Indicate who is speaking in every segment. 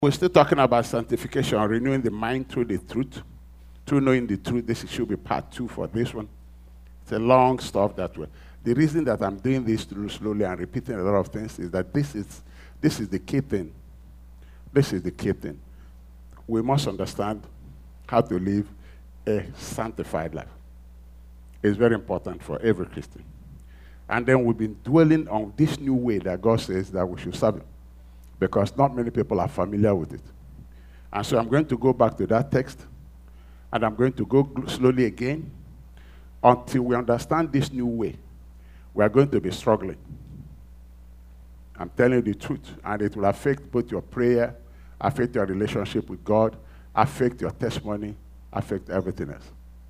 Speaker 1: We're still talking about sanctification, renewing the mind through the truth, through knowing the truth. This should be part 2 for this one. It's a long stuff that way. The reason that I'm doing this slowly and repeating a lot of things is that this is the key thing. This is the key thing. We must understand how to live a sanctified life. It's very important for every Christian. And then we've been dwelling on this new way that God says that we should serve Him, because not many people are familiar with it. And so I'm going to go back to that text, and I'm going to go slowly again until we understand this new way. We are going to be struggling. I'm telling you the truth, and it will affect both your prayer, affect your relationship with God, affect your testimony, affect everything else.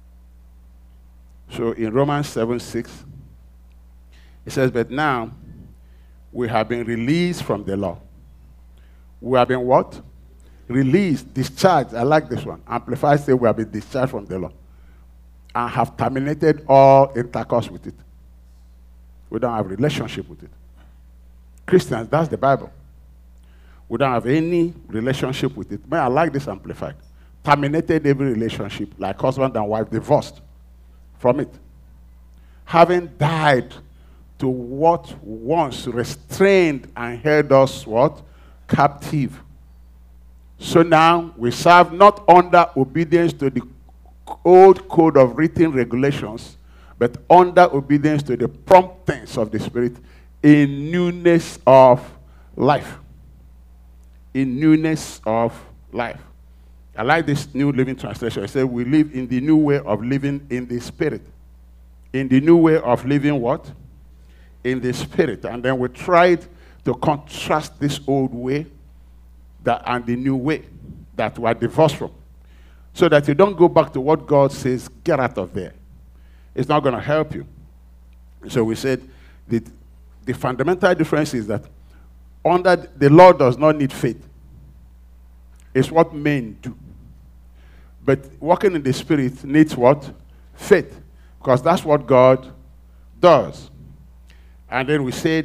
Speaker 1: So in Romans 7:6, it says, but now we have been released from the law. We have been what? Released, discharged. I like this one. Amplified say we have been discharged from the law and have terminated all intercourse with it. We don't have relationship with it. Christians, that's the Bible. We don't have any relationship with it. Man, I like this amplified. Terminated every relationship, like husband and wife, divorced from it. Having died to what once restrained and held us what? Captive. So now we serve not under obedience to the old code of written regulations, but under obedience to the promptings of the Spirit in newness of life. In newness of life. I like this New Living Translation. It says we live in the new way of living in the Spirit. In the new way of living what? In the Spirit. And then we tried to contrast this old way and the new way that we are divorced from, so that you don't go back to what God says, get out of there. It's not going to help you. So we said the fundamental difference is that under the law does not need faith. It's what men do. But walking in the Spirit needs what? Faith. Because that's what God does. And then we say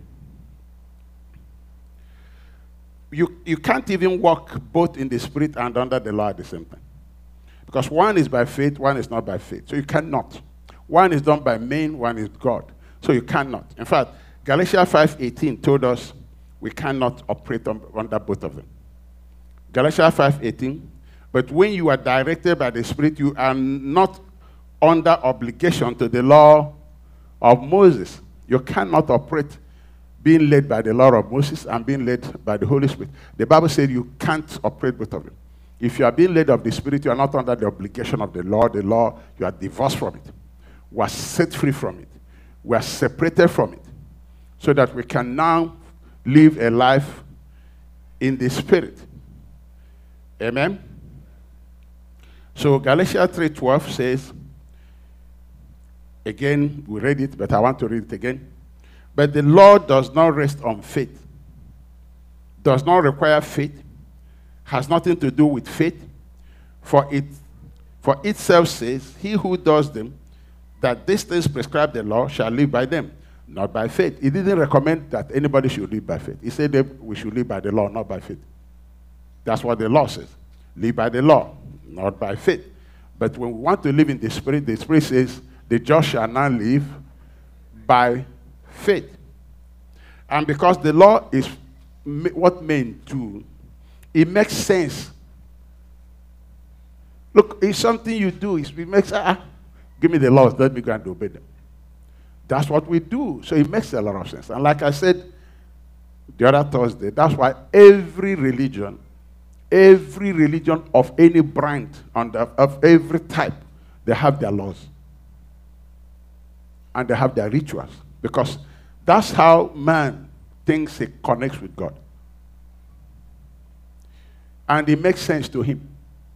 Speaker 1: you can't even walk both in the Spirit and under the law at the same time. Because one is by faith, one is not by faith. So you cannot. One is done by men, one is God. So you cannot. In fact, Galatians 5:18 told us we cannot operate under both of them. Galatians 5:18, but when you are directed by the Spirit, you are not under obligation to the law of Moses. You cannot operate being led by the law of Moses and being led by the Holy Spirit. The Bible said you can't operate both of them. If you are being led of the Spirit, you are not under the obligation of the law. The law, you are divorced from it. We are set free from it. We are separated from it. So that we can now live a life in the Spirit. Amen? So Galatians 3:12 says, again, we read it, but I want to read it again. But the law does not rest on faith, does not require faith, has nothing to do with faith, for itself says, he who does them, that these things prescribed the law, shall live by them, not by faith. He didn't recommend that anybody should live by faith. He said that we should live by the law, not by faith. That's what the law says. Live by the law, not by faith. But when we want to live in the Spirit says, the just shall not live by faith. And because the law is what men do, it makes sense. Look, it's something you do. It makes, give me the laws, let me go and obey them. That's what we do. So it makes a lot of sense. And like I said the other Thursday, that's why every religion of any brand, of every type, they have their laws. And they have their rituals. Because that's how man thinks he connects with God. And it makes sense to him.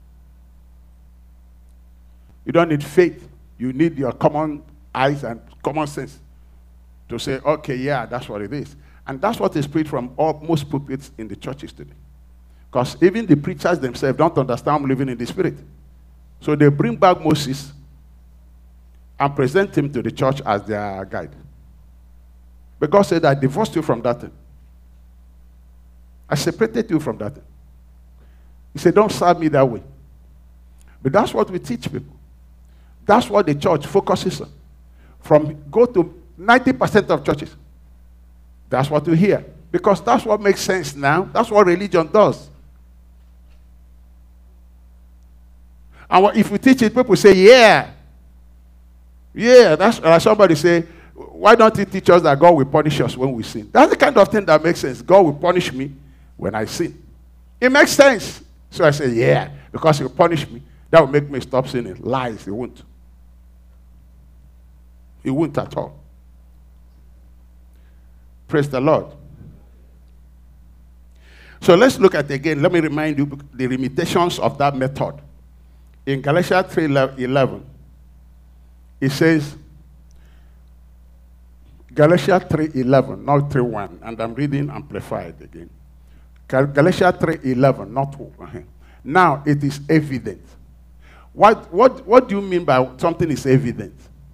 Speaker 1: You don't need faith. You need your common eyes and common sense to say, okay, yeah, that's what it is. And that's what is preached from most pulpits in the churches today. Because even the preachers themselves don't understand living in the Spirit. So they bring back Moses and present him to the church as their guide. But God said, I divorced you from that thing. I separated you from that thing. He said, don't serve me that way. But that's what we teach people. That's what the church focuses on. Go to 90% of churches. That's what we hear. Because that's what makes sense now. That's what religion does. And if we teach it, people say, yeah. Yeah, that's like somebody say, why don't you teach us that God will punish us when we sin? That's the kind of thing that makes sense. God will punish me when I sin. It makes sense. So I say, yeah, because he will punish me. That will make me stop sinning. Lies, he won't. He won't at all. Praise the Lord. So let's look at again. Let me remind you the limitations of that method. In Galatians 3:11, it says, Galatians 3:11, not 3:1, and I'm reading Amplified again. Galatians 3:11, not 2. Now it is evident. What do you mean by something is evident?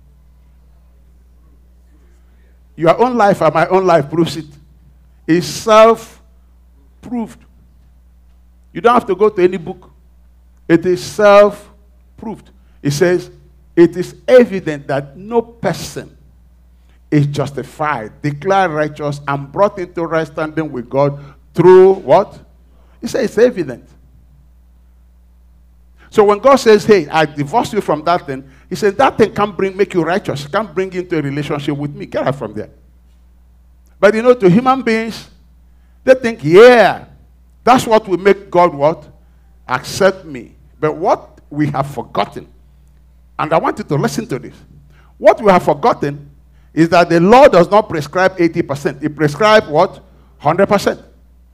Speaker 1: Your own life and my own life proves it. It's self-proved. You don't have to go to any book. It is self-proved. It says, it is evident that no person is justified, declared righteous, and brought into right standing with God through what? He says it's evident. So when God says, hey, I divorce you from that thing, he says that thing can't make you righteous, can't bring you into a relationship with me. Get out from there. But you know, to human beings, they think, yeah, that's what will make God what? Accept me. But what we have forgotten, and I want you to listen to this. What we have forgotten is that the law does not prescribe 80%. It prescribes what? 100%.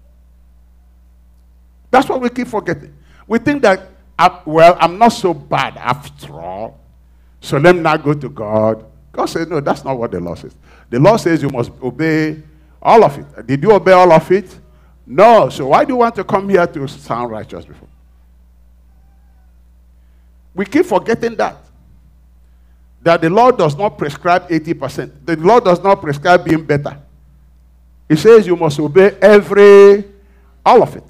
Speaker 1: That's what we keep forgetting. We think that, well, I'm not so bad after all, so let me not go to God. God says, no, that's not what the law says. The law says you must obey all of it. Did you obey all of it? No. So why do you want to come here to sound righteous before? We keep forgetting that the law does not prescribe 80%. The law does not prescribe being better. It says you must obey all of it.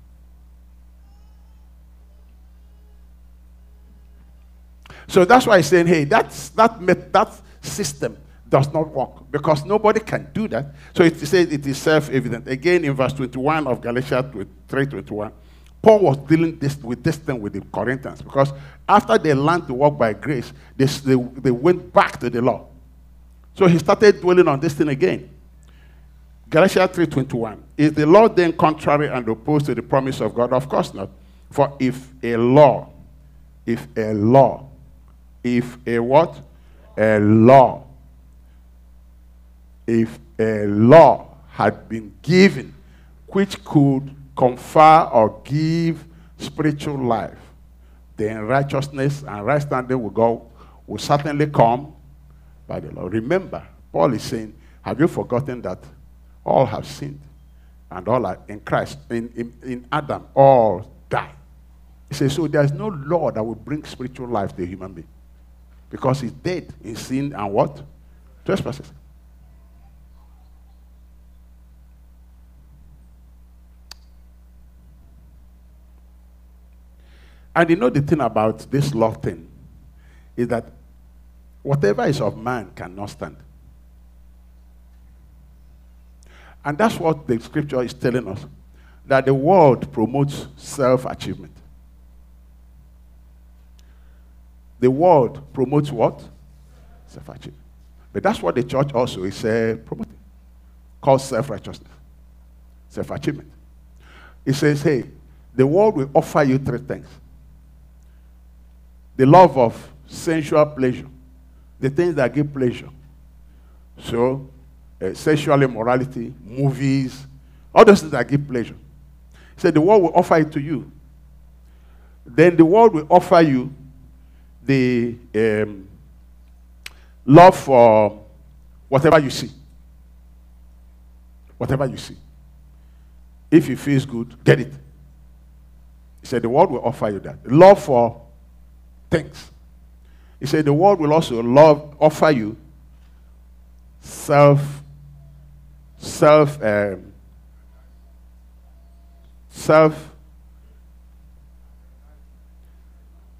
Speaker 1: So that's why he's saying, hey, that system does not work because nobody can do that. So it says it is self-evident. Again, in verse 21 of Galatians 3:21, Paul was dealing with this thing with the Corinthians because after they learned to walk by grace, they went back to the law. So he started dwelling on this thing again. Galatians 3:21. Is the law then contrary and opposed to the promise of God? Of course not. For if a law had been given which could confer or give spiritual life, then righteousness and right standing with God will certainly come by the law. Remember, Paul is saying, have you forgotten that all have sinned and all are in Christ, in Adam, all die? He says, so there's no law that will bring spiritual life to a human being because he's dead in sin and what? Trespasses. And you know the thing about this law thing is that whatever is of man cannot stand. And that's what the scripture is telling us, that the world promotes self-achievement. The world promotes what? Self-achievement. But that's what the church also is promoting, called self-righteousness, self-achievement. It says, hey, the world will offer you three things. The love of sensual pleasure, the things that give pleasure. So, sexual immorality, movies, all those things that give pleasure. He said the world will offer it to you. Then the world will offer you the love for whatever you see. Whatever you see. If it feels good, get it. He said the world will offer you that. Love for things. He said the world will also offer you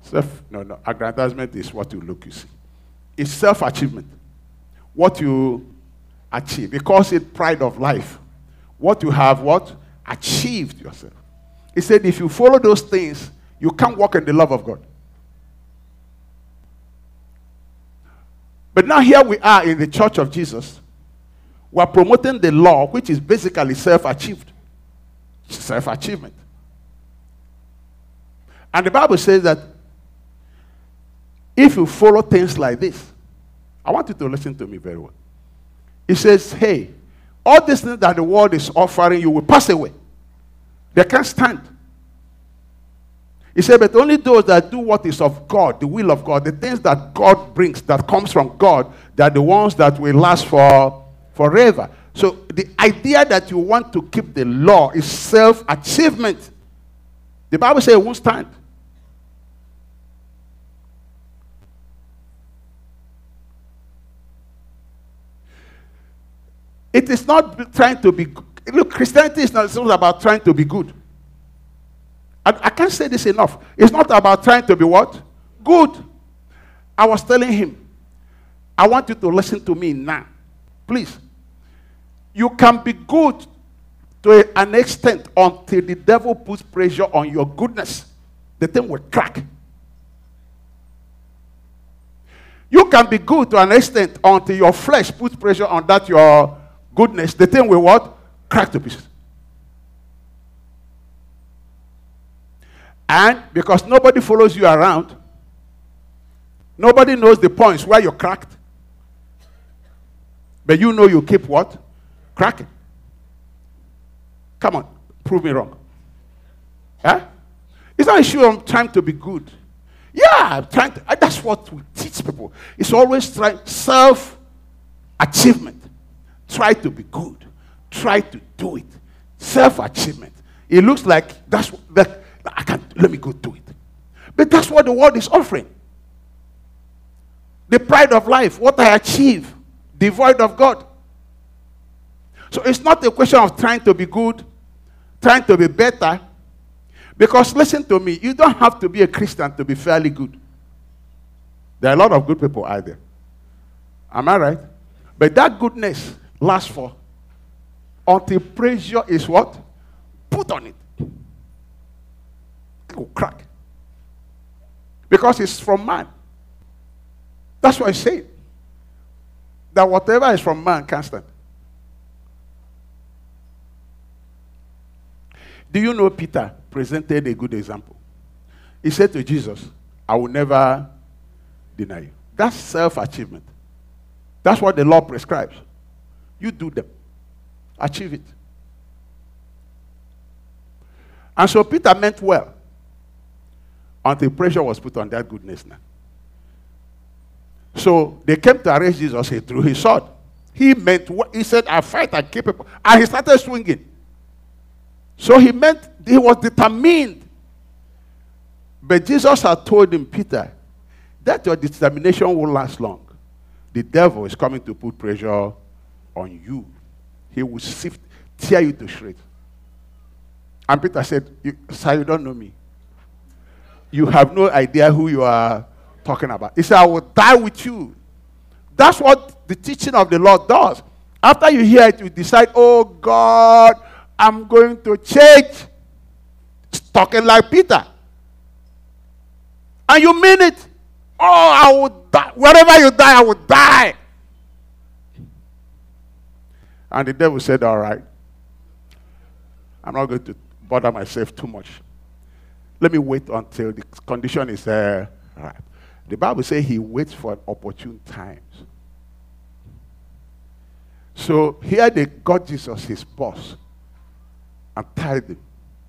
Speaker 1: No. Aggrandizement is what you look, you see. It's self-achievement. What you achieve. Because it's pride of life. What you have, what? Achieved yourself. He said, if you follow those things, you can't walk in the love of God. But now here we are in the church of Jesus. We are promoting the law, which is basically self-achieved. Self-achievement. And the Bible says that if you follow things like this, I want you to listen to me very well. It says, hey, all these things that the world is offering you will pass away. They can't stand. He said, but only those that do what is of God, the will of God, the things that God brings, that comes from God, they are the ones that will last forever. So the idea that you want to keep the law is self-achievement. The Bible says it won't stand. It is not trying to be good. Look, Christianity is not about trying to be good. I can't say this enough. It's not about trying to be what? Good. I was telling him, I want you to listen to me now. Please. You can be good to an extent until the devil puts pressure on your goodness. The thing will crack. You can be good to an extent until your flesh puts pressure on that your goodness. The thing will what? Crack to pieces. And because nobody follows you around, nobody knows the points where you're cracked. But you know you keep what? Cracking. Come on, prove me wrong. Huh? It's not a issue of trying to be good. Yeah, I'm trying to, that's what we teach people. It's always trying self-achievement. Try to be good. Try to do it. Self-achievement. It looks like that's that. I can't. Let me go do it. But that's what the world is offering. The pride of life, what I achieve, devoid of God. So it's not a question of trying to be good, trying to be better. Because listen to me, you don't have to be a Christian to be fairly good. There are a lot of good people out there. Am I right? But that goodness lasts for until pressure is what? Put on it. It will crack. Because it's from man. That's what I say. That whatever is from man can't stand. Do you know Peter presented a good example? He said to Jesus, I will never deny you. That's self-achievement. That's what the law prescribes. You do them. Achieve it. And so Peter meant well until pressure was put on that goodness now. So they came to arrest Jesus. He drew his sword. He meant what he said, I fight, I keep it. And he started swinging. So he was determined. But Jesus had told him, Peter, that your determination won't last long. The devil is coming to put pressure on you. He will tear you to shreds. And Peter said, sir, you don't know me. You have no idea who you are talking about. He said, I will die with you. That's what the teaching of the Lord does. After you hear it, you decide, oh God, I'm going to change. It's talking like Peter. And you mean it. Oh, I will die. Wherever you die, I will die. And the devil said, all right. I'm not going to bother myself too much. Let me wait until the condition is right. The Bible says he waits for opportune times. So here they got Jesus, his boss, and tied him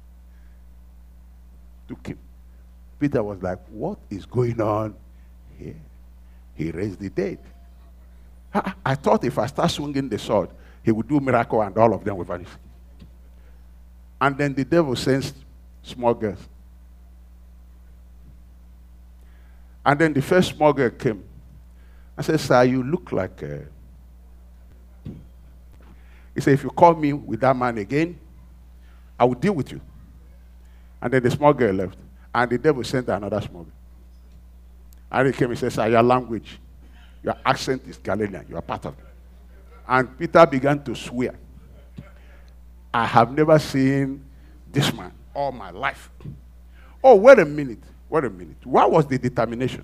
Speaker 1: to kill. Peter was like, what is going on here? He raised the dead. I thought if I start swinging the sword, he would do miracle and all of them would vanish. And then the devil sends small girls. And then the first small girl came. I said, sir, you look like He said, if you call me with that man again, I will deal with you. And then the small girl left. And the devil sent another small girl. And he came and said, sir, your language, your accent is Galilean. You are part of it. And Peter began to swear. I have never seen this man all my life. Oh, wait a minute. Wait a minute. What was the determination?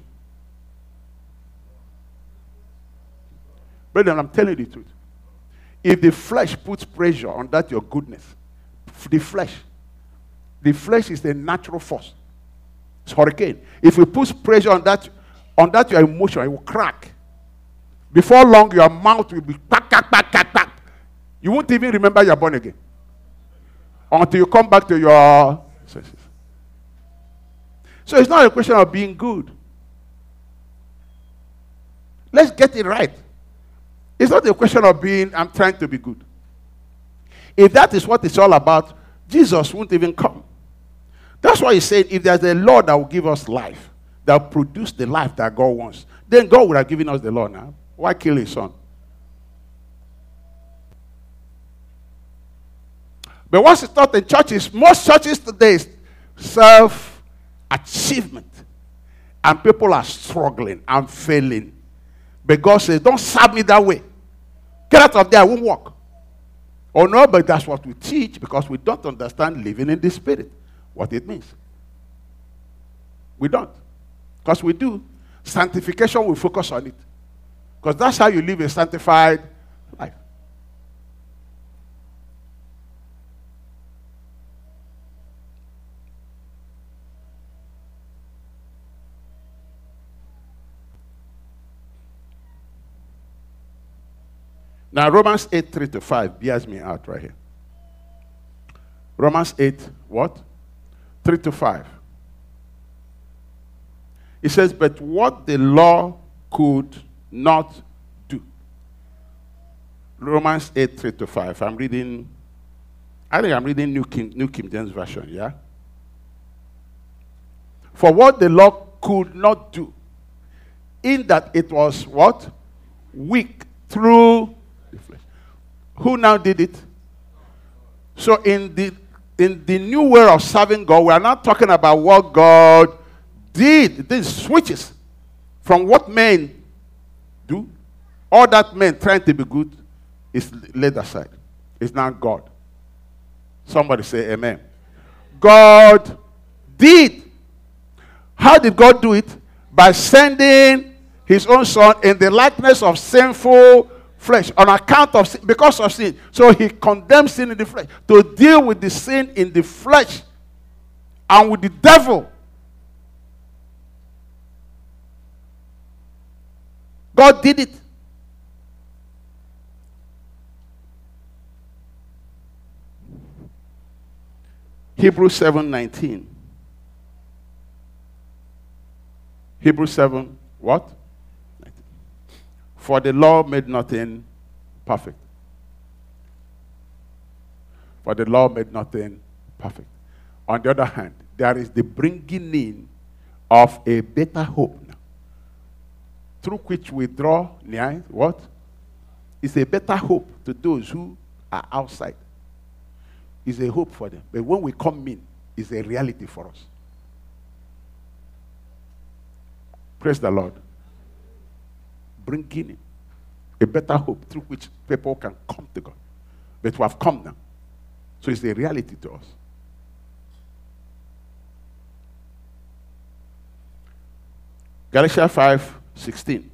Speaker 1: Brethren, I'm telling you the truth. If the flesh puts pressure on that your goodness, the flesh is a natural force. It's hurricane. If we put pressure on that your emotion, it will crack. Before long, your mouth will be pack. You won't even remember you're born again until you come back to your senses. So it's not a question of being good. Let's get it right. It's not a question of I'm trying to be good. If that is what it's all about, Jesus won't even come. That's why he said, if there's a law that will give us life, that will produce the life that God wants, then God would have given us the law now. Why kill his son? But what's it's taught in churches, most churches today is self-achievement. And people are struggling and failing. But God says, don't serve me that way. Get out of there, I won't walk. Oh no, but that's what we teach because we don't understand living in the Spirit, what it means. We don't. Because we do. Sanctification, we focus on it. Because that's how you live a sanctified life. Now, Romans 8, 3-5 bears me out right here. Romans 8, what? 3-5. It says, but what the law could not do. Romans 8, 3-5. I think I'm reading New King James Version, yeah? For what the law could not do, in that it was what? Weak through the flesh. Who now did it? So in the new way of serving God, we are not talking about what God did. This switches from what men do. All that men trying to be good is laid aside. It's now God. Somebody say amen. God did. How did God do it? By sending his own son in the likeness of sinful flesh on account of sin, because of sin. So he condemned sin in the flesh to deal with the sin in the flesh and with the devil. God did it. Hebrews 7:19. Hebrews 7, what? 19. For the law made nothing perfect. For the law made nothing perfect. On the other hand, there is the bringing in of a better hope now, through which we draw near, what? It's a better hope to those who are outside. It's a hope for them. But when we come in, it's a reality for us. Praise the Lord. Bringing in a better hope through which people can come to God. But we have come now. So it's a reality to us. Galatians 5:16.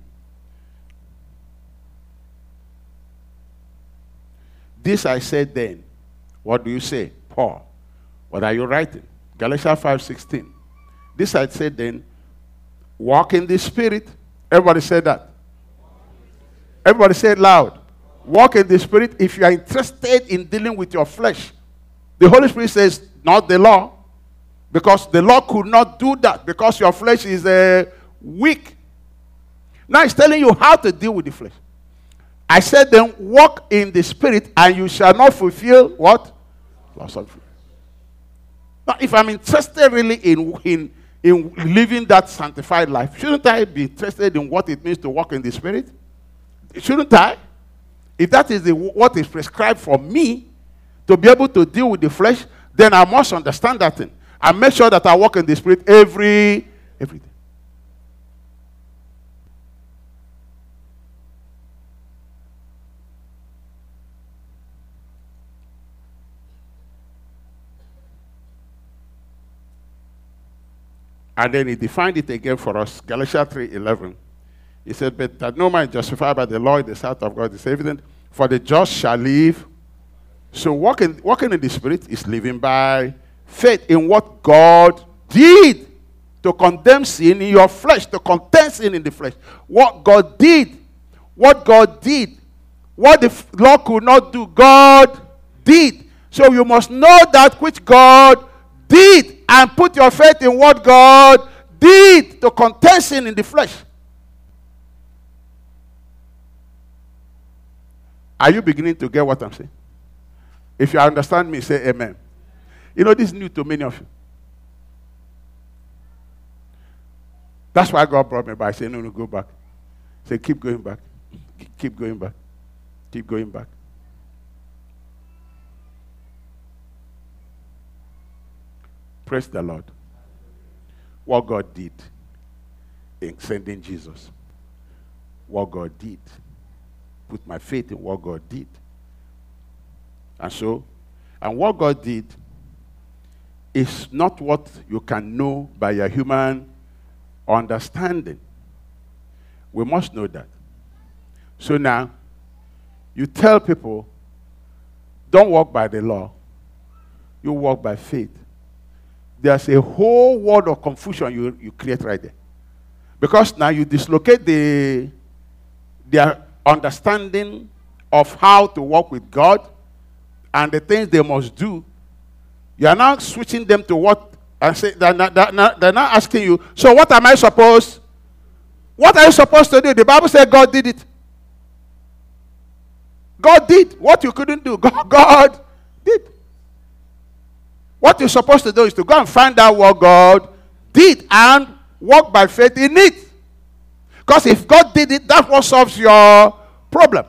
Speaker 1: This I said then. What do you say, Paul? What are you writing? Galatians 5:16. This I said then. Walk in the Spirit. Everybody said that. Everybody say it loud. Walk in the Spirit. If you are interested in dealing with your flesh, the Holy Spirit says, not the law. Because the law could not do that. Because your flesh is weak. Now it's telling you how to deal with the flesh. I said then, walk in the Spirit and you shall not fulfill what? Lust of the flesh. Now if I'm interested really in living that sanctified life, shouldn't I be interested in what it means to walk in the Spirit? Shouldn't I? If that is what is prescribed for me to be able to deal with the flesh, then I must understand that thing. And make sure that I walk in the Spirit every day. And then he defined it again for us. Galatians 3:11. He said, but that no man is justified by the law in the sight of God is evident, for the just shall live. So walking in the Spirit is living by faith in what God did to condemn sin in your flesh, to contend sin in the flesh. What God did. What God did. What the law could not do, God did. So you must know that which God did and put your faith in what God did to contend sin in the flesh. Are you beginning to get what I'm saying? If you understand me, say amen. You know, this is new to many of you. That's why God brought me back. I said, no, go back. Say, keep going back. Keep going back. Keep going back. Praise the Lord. What God did in sending Jesus. What God did. Put my faith in what God did. And what God did is not what you can know by your human understanding. We must know that. So now, you tell people, don't walk by the law. You walk by faith. There's a whole world of confusion you create right there. Because now you dislocate their understanding of how to walk with God and the things they must do. You are now switching them to what, and say they're now asking you, so what am I supposed? What are you supposed to do? The Bible said God did it. God did what you couldn't do. God did. What you're supposed to do is to go and find out what God did and walk by faith in it. Because if God did it, that's what solves your problem.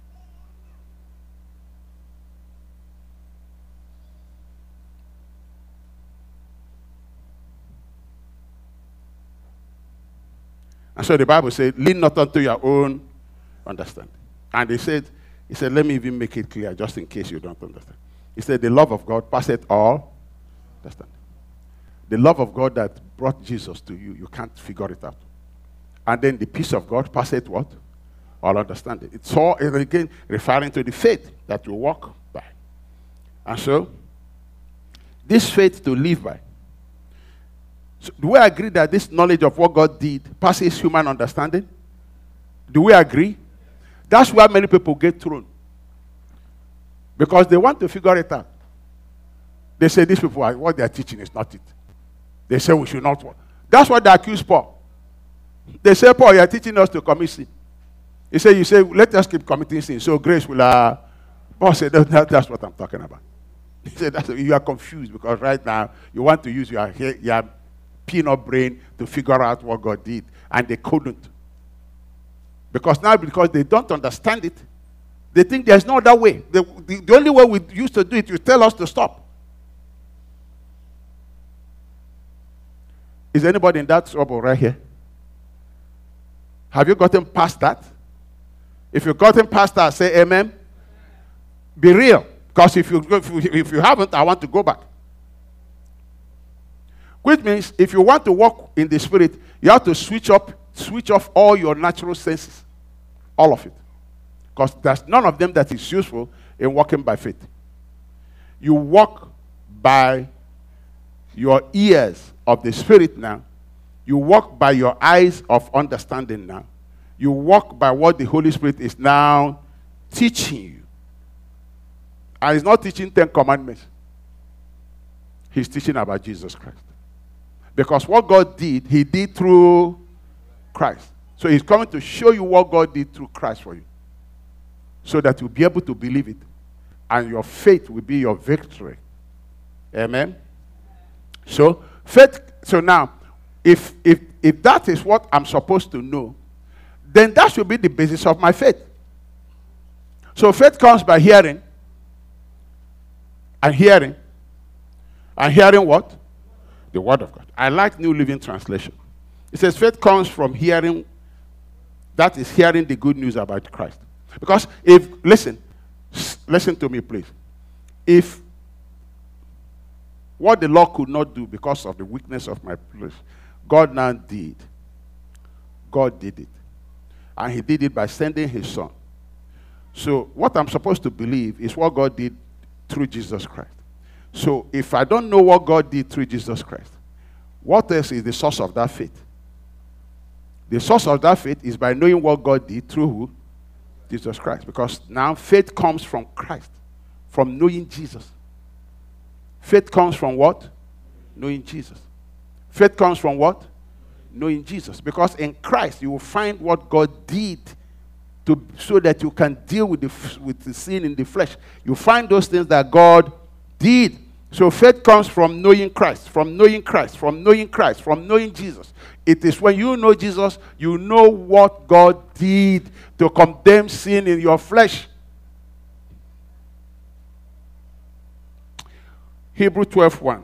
Speaker 1: And so the Bible said, lean not unto your own understanding. And he said, let me even make it clear, just in case you don't understand. He said, the love of God passeth all understanding. The love of God that brought Jesus to you, you can't figure it out. And then the peace of God passeth what? All understanding. It's all, again, referring to the faith that you walk by. And so, this faith to live by. So do we agree that this knowledge of what God did passes human understanding? Do we agree? That's where many people get thrown. Because they want to figure it out. They say these people, what they are teaching is not it. They say we should not walk. That's what they accuse Paul. They say, Paul, you are teaching us to commit sin. You say, let us keep committing sin. So grace will, Paul said, that's what I'm talking about. He said, you are confused because right now you want to use your peanut brain to figure out what God did. And they couldn't. Because they don't understand it, they think there's no other way. The only way we used to do it, you tell us to stop. Is anybody in that trouble right here? Have you gotten past that? If you've gotten past that, say amen. Be real. Because if you haven't, I want to go back. Which means if you want to walk in the Spirit, you have to switch off all your natural senses. All of it. Because there's none of them that is useful in walking by faith. You walk by your ears of the Spirit now. You walk by your eyes of understanding now. You walk by what the Holy Spirit is now teaching you. And he's not teaching 10 commandments. He's teaching about Jesus Christ. Because what God did, he did through Christ. So he's coming to show you what God did through Christ for you. So that you'll be able to believe it. And your faith will be your victory. Amen? So, faith, so now, if that is what I'm supposed to know, then that should be the basis of my faith. So faith comes by hearing. And hearing. And hearing what? The Word of God. I like New Living Translation. It says faith comes from hearing. That is hearing the good news about Christ. Because listen to me please. If what the law could not do because of the weakness of my flesh, God now did. God did it. And he did it by sending his son. So what I'm supposed to believe is what God did through Jesus Christ. So if I don't know what God did through Jesus Christ, what else is the source of that faith? The source of that faith is by knowing what God did through who? Jesus Christ. Because now faith comes from Christ, from knowing Jesus. Faith comes from what? Knowing Jesus. Faith comes from what? Knowing Jesus. Because in Christ you will find what God did so that you can deal with the sin in the flesh. You find those things that God did. So faith comes from knowing Christ, from knowing Christ, from knowing Christ, from knowing Jesus. It is when you know Jesus, you know what God did to condemn sin in your flesh. Hebrews 12:1.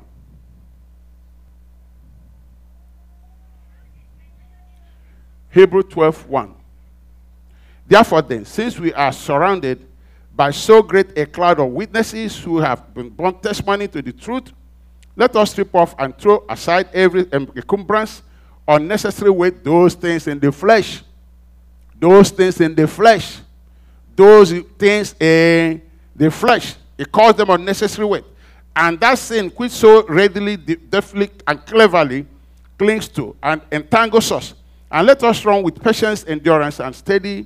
Speaker 1: Hebrews 12:1. Therefore then, since we are surrounded by so great a cloud of witnesses who have been borne testimony to the truth, let us strip off and throw aside every encumbrance, unnecessary weight, those things in the flesh. Those things in the flesh. Those things in the flesh. It calls them unnecessary weight. And that sin which so readily, deftly, and cleverly clings to and entangles us. And let us run with patience, endurance, and steady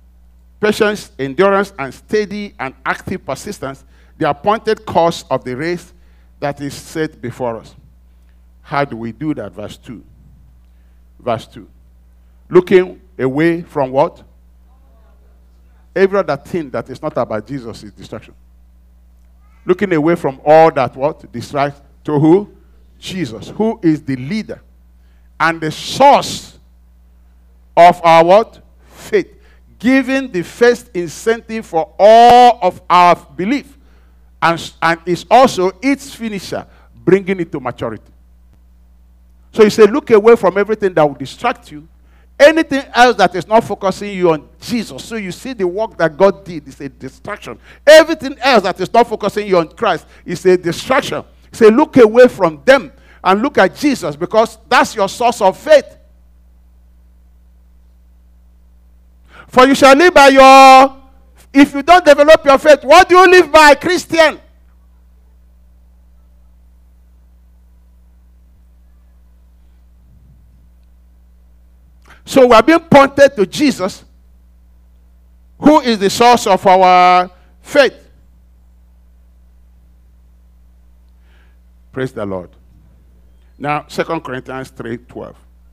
Speaker 1: and active persistence the appointed course of the race that is set before us. How do we do that? Verse 2. Verse 2. Looking away from what? Every other thing that is not about Jesus is distraction. Looking away from all that what? Distracts to who? Jesus, who is the leader and the source of our what? Faith. Giving the first incentive for all of our belief. And is also its finisher, bringing it to maturity. So you say, look away from everything that will distract you. Anything else that is not focusing you on Jesus. So you see the work that God did is a distraction. Everything else that is not focusing you on Christ is a distraction. Say, look away from them and look at Jesus, because that's your source of faith. For you shall live by your... If you don't develop your faith, what do you live by, Christian? So we are being pointed to Jesus, who is the source of our faith. Praise the Lord. Now, 2 Corinthians 3:12.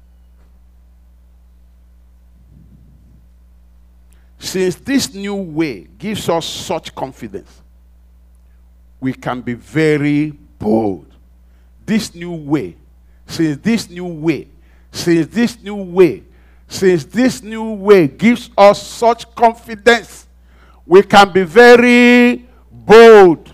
Speaker 1: Since this new way gives us such confidence, we can be very bold. This new way, since this new way gives us such confidence, we can be very bold.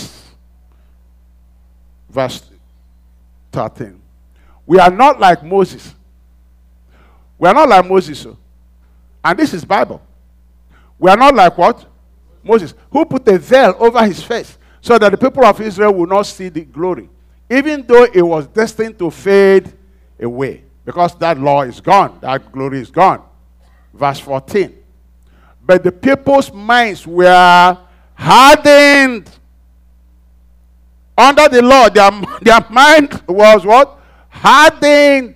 Speaker 1: Verse 13. We are not like Moses. We are not like Moses. And this is Bible. We are not like what? Moses, who put a veil over his face so that the people of Israel will not see the glory, even though it was destined to fade away, because that law is gone, that glory is gone. Verse 14. But the people's minds were hardened. Under the law, their mind was what? Hardened.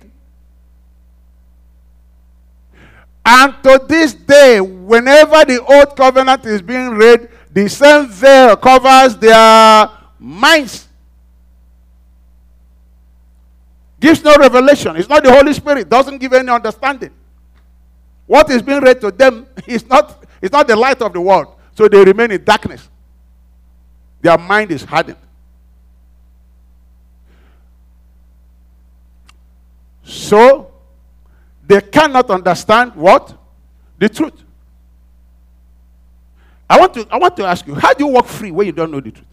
Speaker 1: And to this day, whenever the old covenant is being read, the same veil covers their minds. Gives no revelation. It's not the Holy Spirit. Doesn't give any understanding. What is being read to them is not the light of the world. So they remain in darkness. Their mind is hardened. So they cannot understand what? The truth. I want to ask you, how do you walk free when you don't know the truth?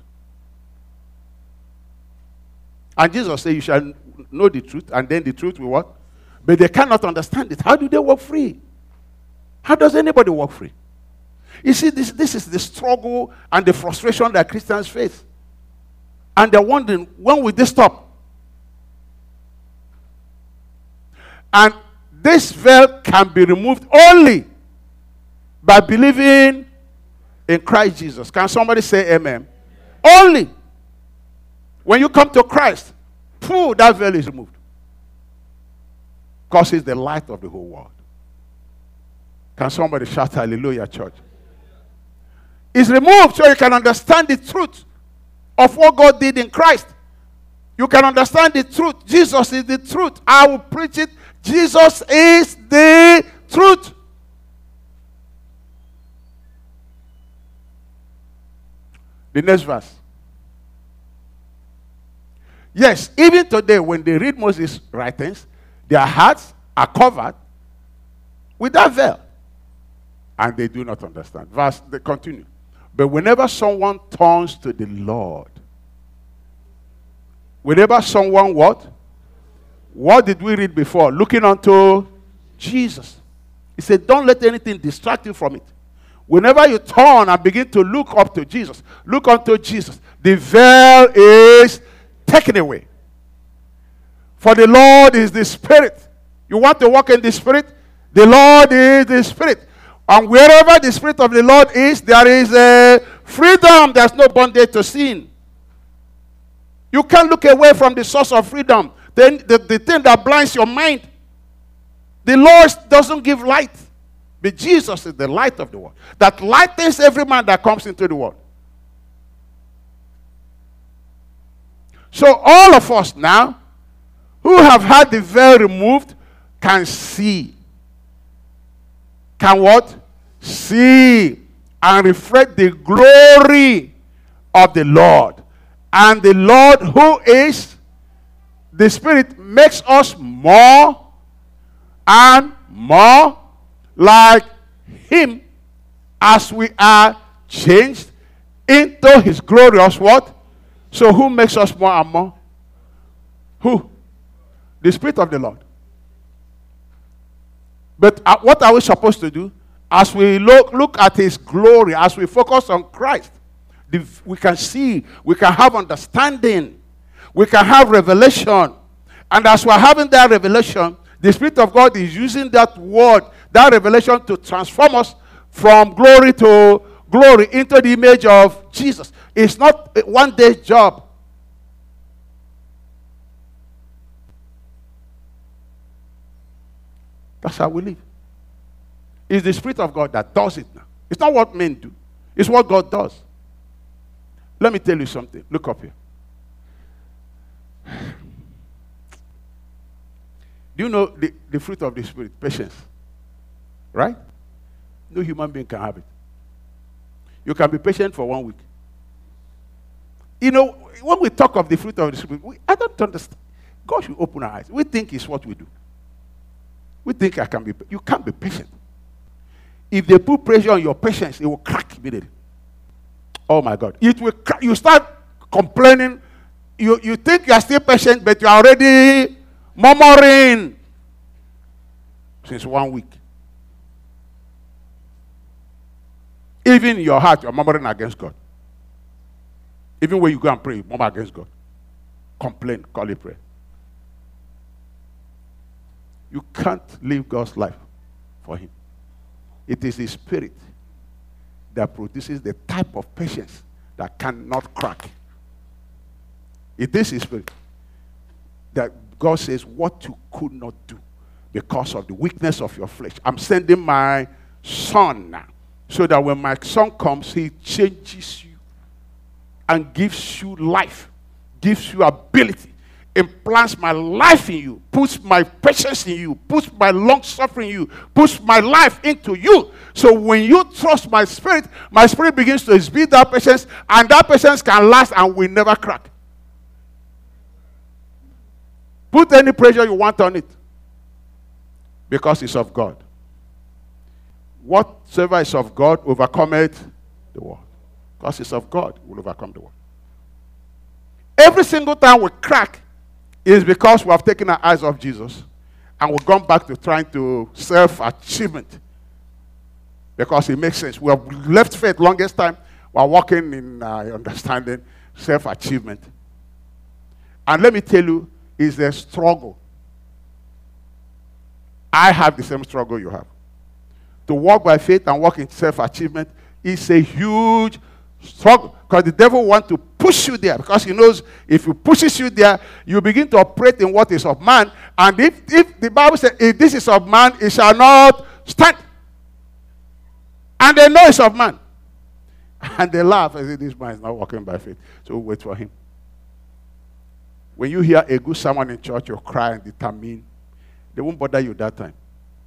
Speaker 1: And Jesus said, you shall know the truth, and then the truth will what? But they cannot understand it. How do they walk free? How does anybody walk free? You see, this is the struggle and the frustration that Christians face. And they're wondering, when will they stop? And this veil can be removed only by believing in Christ Jesus. Can somebody say amen? Only. When you come to Christ, that veil is removed. Because he's the light of the whole world. Can somebody shout hallelujah, church? It's removed so you can understand the truth of what God did in Christ. You can understand the truth. Jesus is the truth. I will preach it. Jesus is the truth. The next verse. Yes, even today when they read Moses' writings, their hearts are covered with that veil. And they do not understand. Verse, they continue. But whenever someone turns to the Lord, whenever someone what? What did we read before? Looking unto Jesus. He said, don't let anything distract you from it. Whenever you turn and begin to look up to Jesus, look unto Jesus, the veil is taken away. For the Lord is the Spirit. You want to walk in the Spirit? The Lord is the Spirit. And wherever the Spirit of the Lord is, there is a freedom. There's no bondage to sin. You can't look away from the source of freedom. Then the thing that blinds your mind. The Lord doesn't give light. But Jesus is the light of the world. That lightens every man that comes into the world. So all of us now, who have had the veil removed, can see. Can what? See and reflect the glory of the Lord. And the Lord, who is the Spirit, makes us more and more like him as we are changed into his glorious what? So who makes us more and more? Who? The Spirit of the Lord. But what are we supposed to do? As we look at his glory, as we focus on Christ, we can see, we can have understanding, we can have revelation. And as we're having that revelation, the Spirit of God is using that word, that revelation, to transform us from glory to glory into the image of Jesus. It's not a one-day job. That's how we live. It's the Spirit of God that does it now. It's not what men do. It's what God does. Let me tell you something. Look up here. Do you know the fruit of the Spirit? Patience. Right? No human being can have it. You can be patient for 1 week. You know, when we talk of the fruit of the Spirit, I don't understand. God should open our eyes. We think it's what we do. We think you can't be patient. If they put pressure on your patience, it will crack immediately. Oh my God. It will crack. You start complaining. You think you are still patient, but you are already murmuring since 1 week. Even in your heart, you are murmuring against God. Even when you go and pray, you murmur against God. Complain, call it prayer. You can't live God's life for him. It is the Spirit that produces the type of patience that cannot crack. It is his Spirit that God says, what you could not do because of the weakness of your flesh, I'm sending my Son now, so that when my Son comes, he changes you and gives you life, gives you ability, implants my life in you, puts my patience in you, puts my long suffering in you, puts my life into you. So when you trust my Spirit begins to exhibit that patience, and that patience can last and will never crack. Put any pressure you want on it, because it's of God. Whatsoever is of God overcometh the world. Because it's of God, will overcome the world. Every single time we crack is because we have taken our eyes off Jesus and we've gone back to trying to self-achievement. Because it makes sense. We have left faith longest time. We are walking in understanding self-achievement. And let me tell you, it's a struggle. I have the same struggle you have. To walk by faith and walk in self-achievement is a huge struggle, because the devil wants to push you there, because he knows if he pushes you there, you begin to operate in what is of man. And if the Bible says, if this is of man, it shall not stand. And they know it's of man. And they laugh and say, this man is not walking by faith. So wait for him. When you hear a good sermon in church, you cry and determine. They won't bother you that time.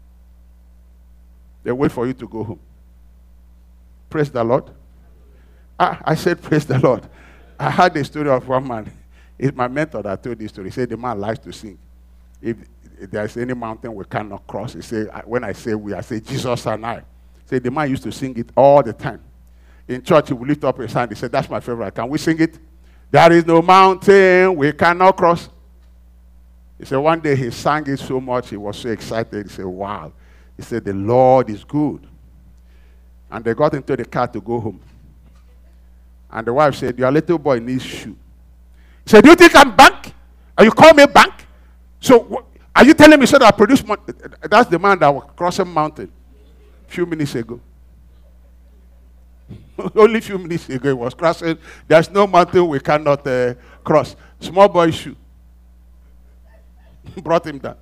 Speaker 1: They wait for you to go home. Praise the Lord. I said, praise the Lord. I heard the story of one man. It's my mentor that told this story. He said the man likes to sing. If there's any mountain we cannot cross, he said, when I say we, I say Jesus and I. He said the man used to sing it all the time. In church, he would lift up his hand. He said, that's my favorite. Can we sing it? There is no mountain we cannot cross. He said one day he sang it so much, he was so excited. He said, wow. He said, the Lord is good. And they got into the car to go home. And the wife said, your little boy needs shoe. He said, do you think I'm bank? Are you calling me bank? So are you telling me so that I produce money? That's the man that was crossing mountain a few minutes ago. Only a few minutes ago he was crossing. There's no mountain we cannot cross. Small boy shoe. Brought him down.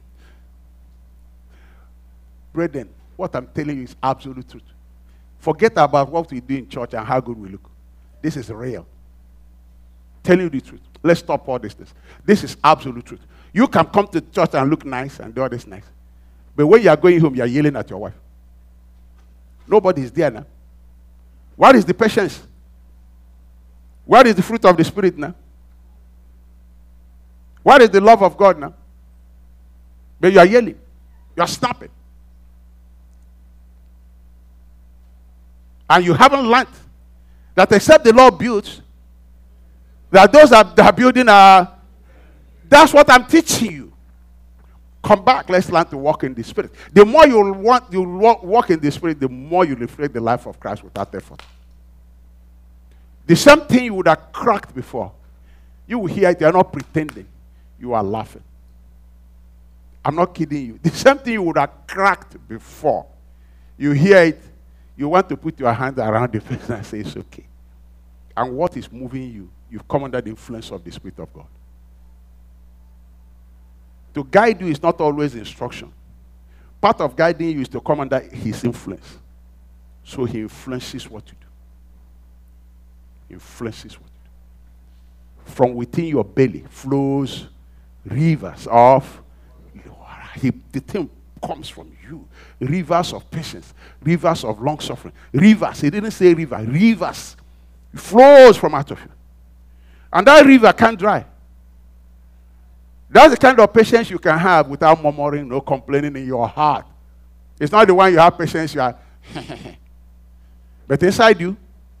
Speaker 1: Brethren, what I'm telling you is absolute truth. Forget about what we do in church and how good we look. This is real. Telling you the truth. Let's stop all this. This is absolute truth. You can come to church and look nice and do all this nice. But when you are going home, you are yelling at your wife. Nobody is there now. What is the patience? What is the fruit of the Spirit now? What is the love of God now? But you are yelling. You are snapping. And you haven't learned that except the Lord builds, that those that are building are. That's what I'm teaching you. Come back. Let's learn to walk in the Spirit. The more you walk in the Spirit, the more you reflect the life of Christ without effort. The same thing you would have cracked before. You will hear it. You are not pretending. You are laughing. I'm not kidding you. The same thing you would have cracked before. You hear it. You want to put your hand around the person and say it's okay. And what is moving you? You've come under the influence of the Spirit of God. To guide you is not always instruction. Part of guiding you is to come under his influence. So he influences what you do. He influences what you do. From within your belly flows rivers of the thing comes from you. Rivers of patience, rivers of long suffering, rivers. He didn't say river, rivers. It flows from out of you. And that river can't dry. That's the kind of patience you can have without murmuring, no complaining in your heart. It's not the one you have patience, you are but inside you,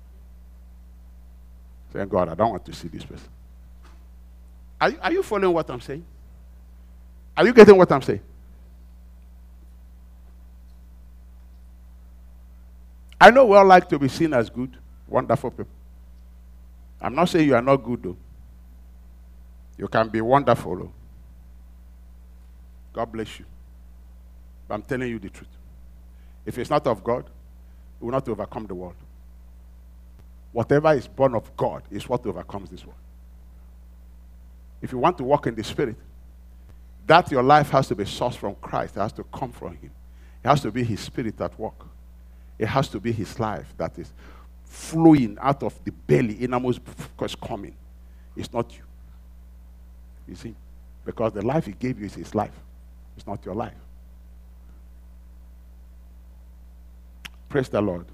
Speaker 1: saying, God, I don't want to see this person. Are you following what I'm saying? Are you getting what I'm saying? I know we all like to be seen as good, wonderful people. I'm not saying you are not good, though. You can be wonderful, though. God bless you. But I'm telling you the truth. If it's not of God, it will not overcome the world. Whatever is born of God is what overcomes this world. If you want to walk in the Spirit, that your life has to be sourced from Christ. It has to come from him. It has to be his Spirit at work. It has to be his life that is flowing out of the belly, innermost because coming. It's not you. You see? Because the life he gave you is his life. It's not your life. Praise the Lord.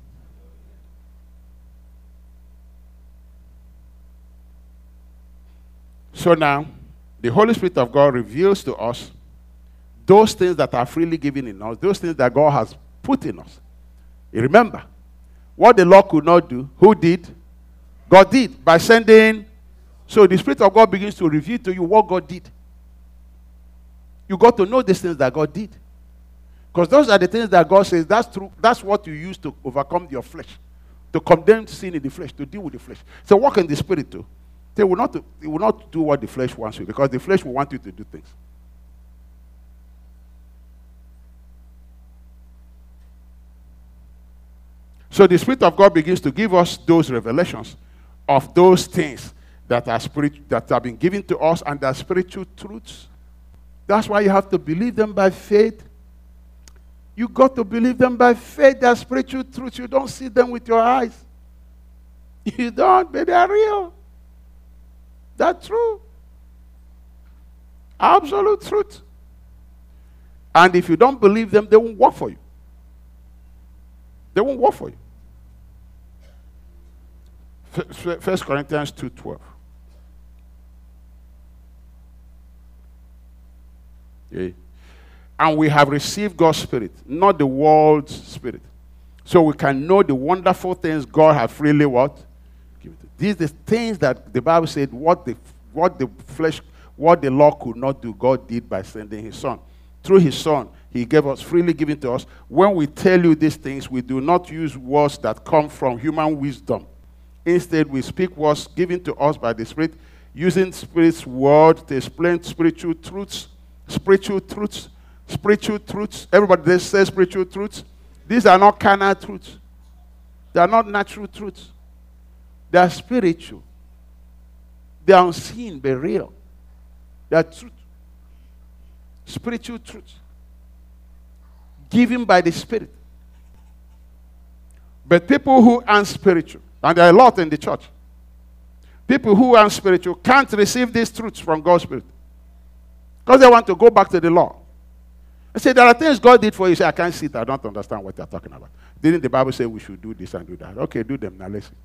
Speaker 1: So now, the Holy Spirit of God reveals to us those things that are freely given in us, those things that God has put in us. You remember, what the law could not do, who did? God did, by sending. So the Spirit of God begins to reveal to you what God did. You got to know these things that God did. Because those are the things that God says, that's true. That's what you use to overcome your flesh. To condemn sin in the flesh, to deal with the flesh. So walk in the Spirit too. They will not do what the flesh wants you, because the flesh will want you to do things. So the Spirit of God begins to give us those revelations of those things that are that have been given to us and are spiritual truths. That's why you have to believe them by faith. You got to believe them by faith. They are spiritual truths. You don't see them with your eyes. You don't, but they are real. That's true. Absolute truth. And if you don't believe them, they won't work for you. They won't work for you. 1 Corinthians 2:12. Okay. And we have received God's Spirit, not the world's spirit. So we can know the wonderful things God has freely what? Given. These are the things that the Bible said what the law could not do, God did by sending his Son. Through his Son, he gave us, freely given to us. When we tell you these things, we do not use words that come from human wisdom. Instead, we speak words given to us by the Spirit, using Spirit's word to explain spiritual truths. Spiritual truths. Spiritual truths. Everybody says spiritual truths. These are not carnal truths. They are not natural truths. They are spiritual. They are unseen but real. They are truth. Spiritual truths. Given by the Spirit. But people who aren't spiritual, and there are a lot in the church, people who aren't spiritual can't receive these truths from God's Spirit. Because they want to go back to the law. I say, there are things God did for you. You say, I can't see it. I don't understand what you're talking about. Didn't the Bible say we should do this and do that? Okay, do them. Now let's see.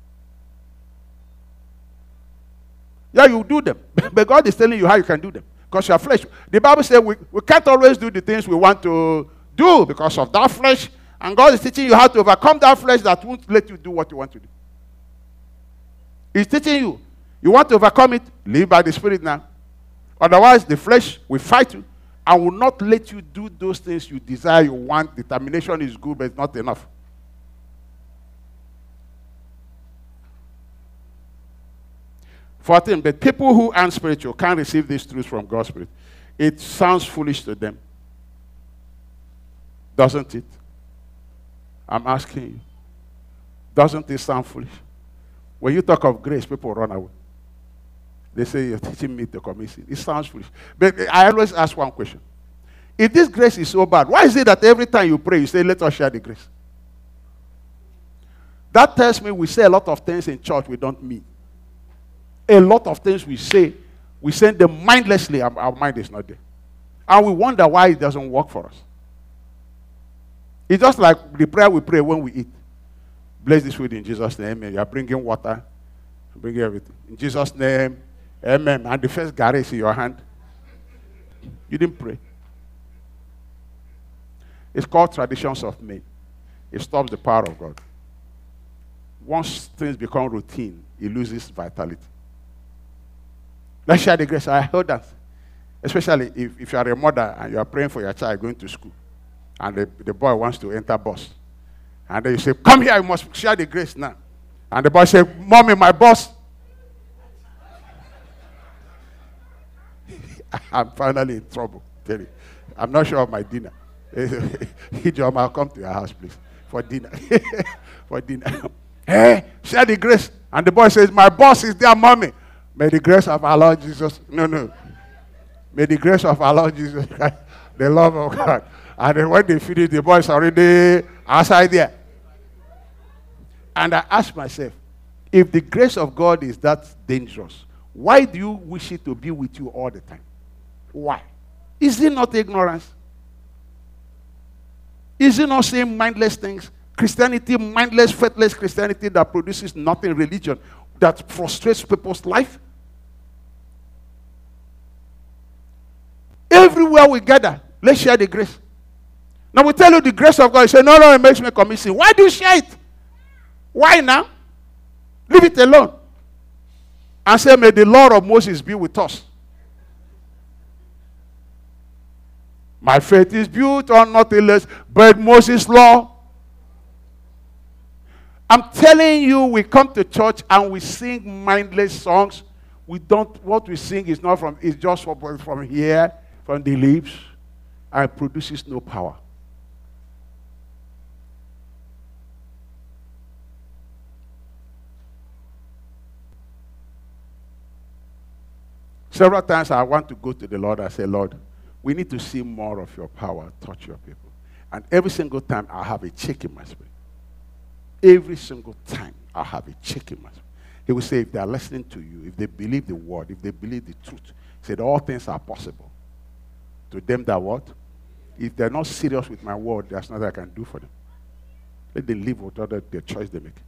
Speaker 1: Yeah, you do them. But God is telling you how you can do them. Because your flesh. The Bible says we can't always do the things we want to do because of that flesh. And God is teaching you how to overcome that flesh that won't let you do what you want to do. He's teaching you. You want to overcome it? Live by the Spirit now. Otherwise, the flesh will fight you and will not let you do those things you desire, you want. Determination is good, but it's not enough. But people who aren't spiritual can't receive these truths from God's Spirit. It sounds foolish to them. Doesn't it? I'm asking you. Doesn't it sound foolish? When you talk of grace, people run away. They say, you're teaching me to commit sin. It sounds foolish. But I always ask one question. If this grace is so bad, why is it that every time you pray, you say, let us share the grace? That tells me we say a lot of things in church we don't mean. A lot of things we say them mindlessly, our mind is not there. And we wonder why it doesn't work for us. It's just like the prayer we pray when we eat. Bless this food in Jesus' name. Amen. You are bringing water, bringing everything. In Jesus' name, amen. And the first garri is in your hand. You didn't pray. It's called traditions of men. It stops the power of God. Once things become routine, it loses vitality. Let's share the grace. I heard that. Especially if you are a mother and you are praying for your child going to school, and the boy wants to enter bus. And then you say, come here, you must share the grace now. And the boy says, Mommy, my boss. I'm finally in trouble. Tell you. I'm not sure of my dinner. Ijoma, I'll come to your house, please, for dinner. For dinner. Hey, share the grace. And the boy says, my boss is there, Mommy. May the grace of our Lord Jesus. No. May the grace of our Lord Jesus Christ, the love of God. And then when they finish, the boy is already outside there. And I ask myself, if the grace of God is that dangerous, why do you wish it to be with you all the time? Why? Is it not ignorance? Is it not saying mindless things? Christianity, mindless, faithless Christianity that produces nothing, religion that frustrates people's life? Everywhere we gather, let's share the grace. Now we tell you the grace of God. You say, no, it makes me commit sin. Why do you share it? Why now? Leave it alone. And say, may the law of Moses be with us. My faith is built on nothing less but Moses' law. I'm telling you, we come to church and we sing mindless songs. What we sing is not from, it's just from here, from the lips, and it produces no power. Several times I want to go to the Lord and say, Lord, we need to see more of your power touch your people. And every single time I have a check in my spirit. Every single time I have a check in my spirit. He will say, if they are listening to you, if they believe the word, if they believe the truth, he said, all things are possible. To them that what? If they're not serious with my word, there's nothing I can do for them. Let them live with other their choice they make.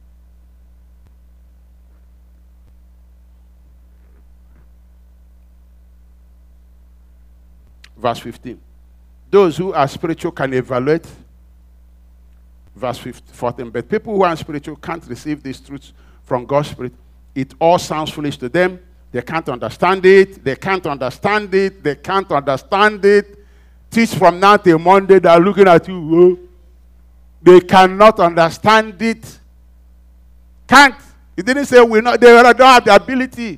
Speaker 1: Verse 15. Those who are spiritual can evaluate. Verse 14. But people who are spiritual can't receive these truths from God's Spirit. It all sounds foolish to them. They can't understand it. They can't understand it. They can't understand it. Teach from now till Monday. They are looking at you. Oh. They cannot understand it. Can't. He didn't say we not. They don't have the ability.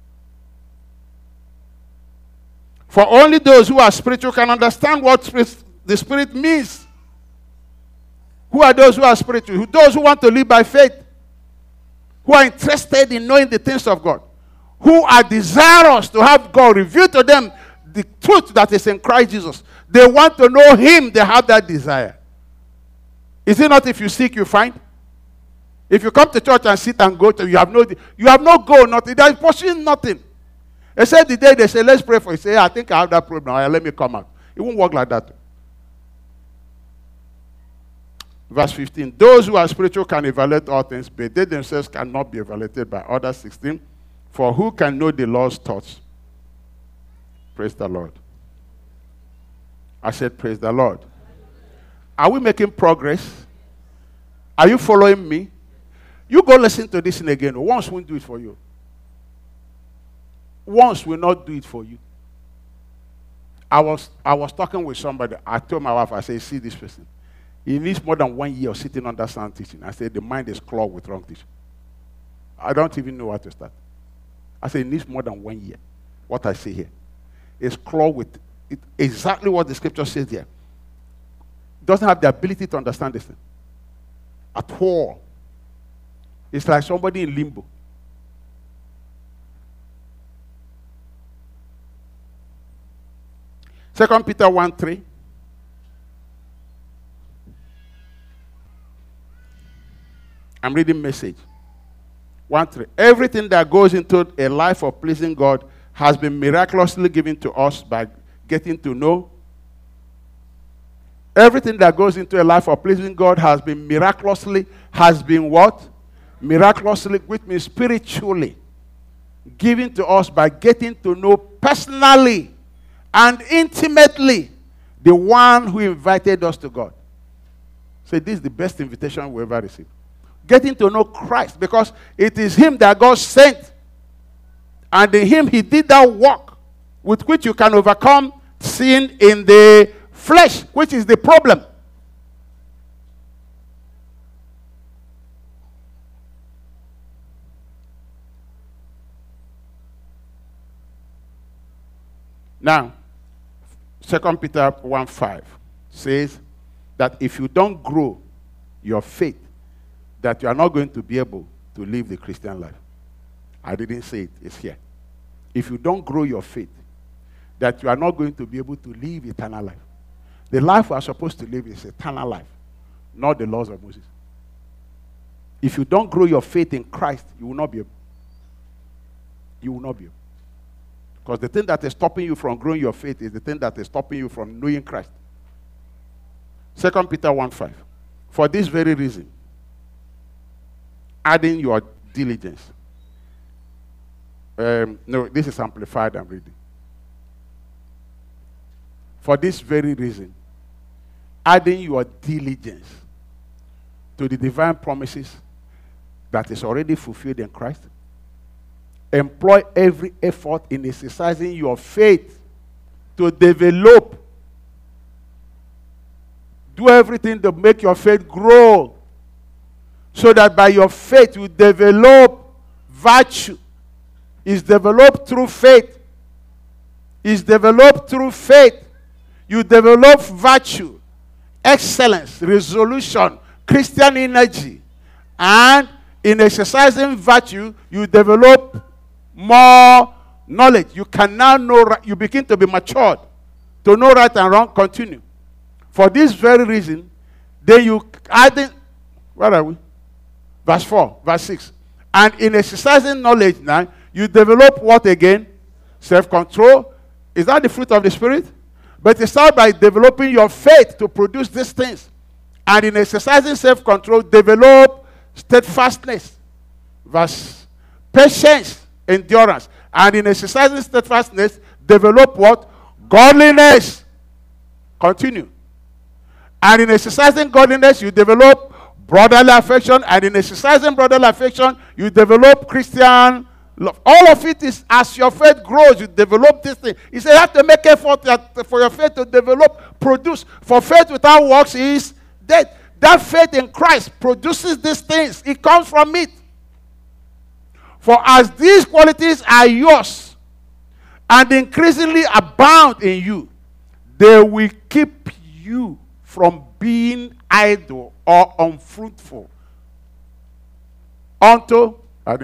Speaker 1: For only those who are spiritual can understand what the Spirit means. Who are those who are spiritual? Those who want to live by faith. Who are interested in knowing the things of God. Who are desirous to have God reveal to them the truth that is in Christ Jesus. They want to know Him. They have that desire. Is it not if you seek, you find? If you come to church and sit and go to, you have no goal, nothing. There is pursuing nothing. Except the day they say, let's pray for you. Say, I think I have that problem. Right, let me come out. It won't work like that. Verse 15. Those who are spiritual can evaluate all things, but they themselves cannot be evaluated by others. 16. For who can know the Lord's thoughts? Praise the Lord. I said, praise the Lord. Are we making progress? Are you following me? You go listen to this thing again. Once won't do it for you. Once will not do it for you. I was talking with somebody. I told my wife, I said, see this person. He needs more than 1 year of sitting under sound teaching. I said, the mind is clogged with wrong teaching. I don't even know where to start. I said, it needs more than 1 year. What I say here is clogged with exactly what the scripture says there. Doesn't have the ability to understand this thing at all. It's like somebody in limbo. Second Peter 1:3. I'm reading message. 1:3. Everything that goes into a life of pleasing God has been miraculously given to us by getting to know. Everything that goes into a life of pleasing God has been what? Miraculously, which means spiritually, given to us by getting to know personally and intimately the one who invited us to God. So this is the best invitation we ever received. Getting to know Christ, because it is Him that God sent. And in Him He did that work with which you can overcome sin in the flesh, which is the problem. Now, 2 Peter 1:5 says that if you don't grow your faith, that you are not going to be able to live the Christian life. I didn't say it, it's here. If you don't grow your faith, that you are not going to be able to live eternal life. The life we are supposed to live is eternal life, not the laws of Moses. If you don't grow your faith in Christ, you will not be able. You will not be able. Because the thing that is stopping you from growing your faith is the thing that is stopping you from knowing Christ. 2 Peter 1:5. For this very reason, adding your diligence. No, this is amplified, I'm reading. For this very reason, adding your diligence to the divine promises that is already fulfilled in Christ. Employ every effort in exercising your faith to develop. Do everything to make your faith grow, so that by your faith you develop virtue. It's developed through faith. It's developed through faith. You develop virtue, excellence, resolution, Christian energy. And in exercising virtue, you develop more knowledge, you can now know, you begin to be matured to know right and wrong. Continue. For this very reason, then you adding, where are we? Verse 4, verse 6. And in exercising knowledge now, you develop what again? Self-control. Is that the fruit of the Spirit? But it starts by developing your faith to produce these things. And in exercising self-control, develop steadfastness. Verse patience, endurance. And in exercising steadfastness, develop what? Godliness. Continue. And in exercising godliness, you develop brotherly affection. And in exercising brotherly affection, you develop Christian love. All of it is as your faith grows, you develop this thing. He said you have to make effort for your faith to develop, produce. For faith without works is dead. That faith in Christ produces these things. It comes from it. For as these qualities are yours and increasingly abound in you, they will keep you from being idle or unfruitful unto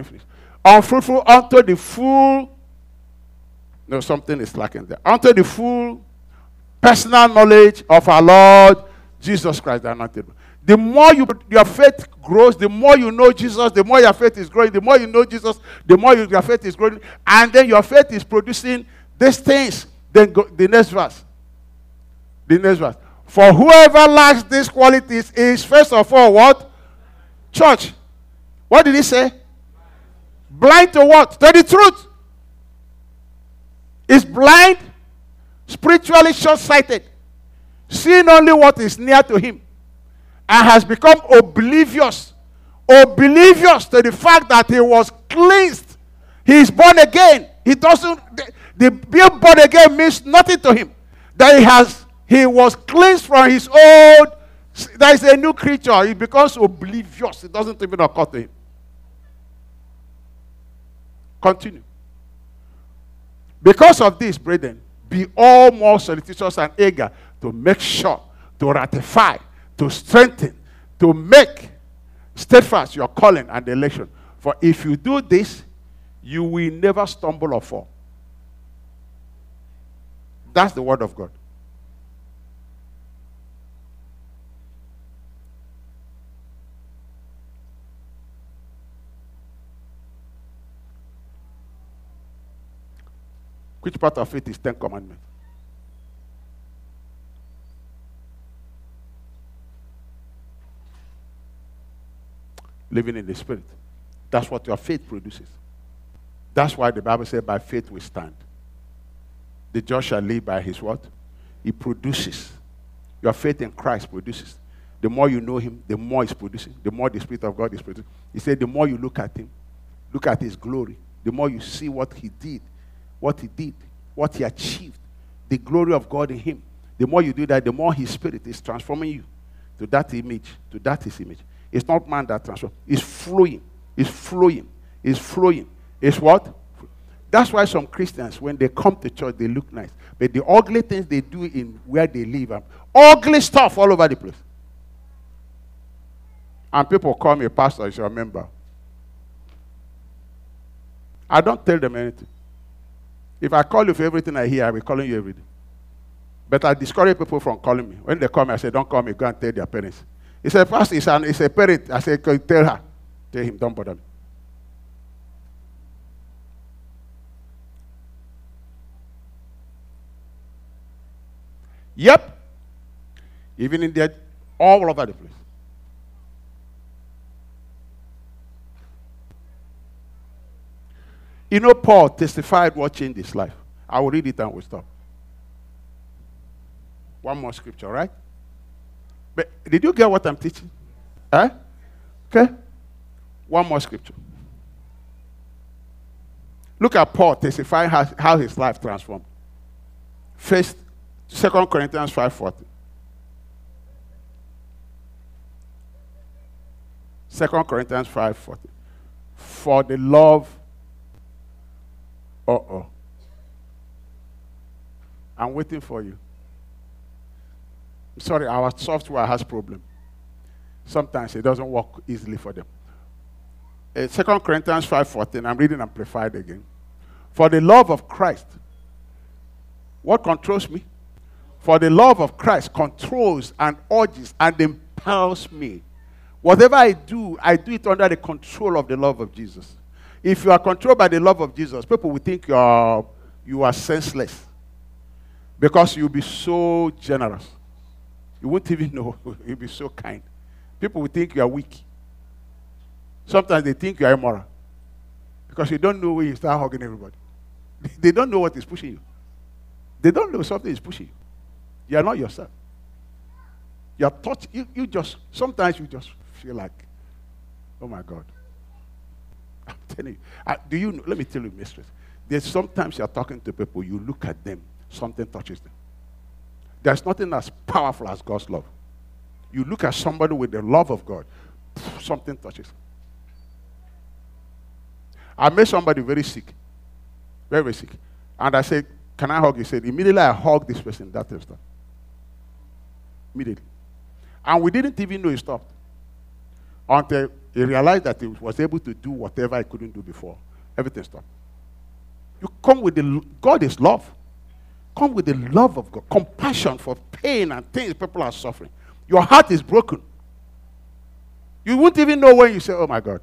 Speaker 1: the full, no, something is lacking there, unto the full personal knowledge of our Lord Jesus Christ. The more your faith grows, the more you know Jesus, the more your faith is growing. The more you know Jesus, the more your faith is growing. And then your faith is producing these things. Then go, the next verse. The next verse. For whoever lacks these qualities is first of all what? Church. What did he say? Blind to what? To the truth. Is blind, spiritually short-sighted, seeing only what is near to him, and has become oblivious to the fact that he was cleansed. He is born again. He doesn't, the being born again means nothing to him. That he was cleansed from his old, there is a new creature. He becomes oblivious. It doesn't even occur to him. Continue. Because of this, brethren, be all more solicitous and eager to make sure, to ratify, to strengthen, to make steadfast your calling and election. For if you do this, you will never stumble or fall. That's the word of God. Which part of it is 10 Commandments? Living in the Spirit. That's what your faith produces. That's why the Bible says, by faith we stand. The just shall live by his what? He produces. Your faith in Christ produces. The more you know him, the more he's producing. The more the Spirit of God is producing. He said, the more you look at him, look at his glory, the more you see what he did, what he achieved, the glory of God in him. The more you do that, the more his Spirit is transforming you to that image, to that his image. It's not man that transforms. It's flowing. It's flowing. It's flowing. It's what? That's why some Christians, when they come to church, they look nice. But the ugly things they do in where they live, ugly stuff all over the place. And people call me a pastor, is your member. I don't tell them anything. If I call you for everything I hear, I'll be calling you every day. But I discourage people from calling me. When they call me, I say, don't call me, go and tell their parents. He said, Pastor, it's a parent. I said, tell her. Tell him, don't bother me. Yep. Even in there, all over the place. You know, Paul testified what changed his life. I will read it and we'll stop. One more scripture, right? But did you get what I'm teaching? Eh? Okay. One more scripture. Look at Paul testifying how his life transformed. First, 2 Corinthians 5:40. 2 Corinthians 5:40. For the love. I'm waiting for you. I'm sorry, our software has problem. Sometimes it doesn't work easily for them. 2 Corinthians 5:14. I'm reading Amplified again. For the love of Christ. What controls me? For the love of Christ controls and urges and impels me. Whatever I do it under the control of the love of Jesus. If you are controlled by the love of Jesus, people will think you are senseless. Because you'll be so generous. You won't even know. You'll be so kind. People will think you are weak. Sometimes they think you are immoral. Because you don't know when you start hugging everybody. They don't know what is pushing you. They don't know something is pushing you. You are not yourself. You are taught, sometimes you just feel like, oh my God. I'm telling you. Do you know, let me tell you, mistress. There's sometimes you're talking to people, you look at them, something touches them. There's nothing as powerful as God's love. You look at somebody with the love of God, something touches them. I met somebody very sick. Very, very sick. And I said, can I hug you? He said, immediately I hugged this person. That time stopped. Immediately. And we didn't even know he stopped. Until he realized that he was able to do whatever he couldn't do before. Everything stopped. You come with God is love. Come with the love of God. Compassion for pain and things people are suffering. Your heart is broken. You won't even know when you say, oh my God.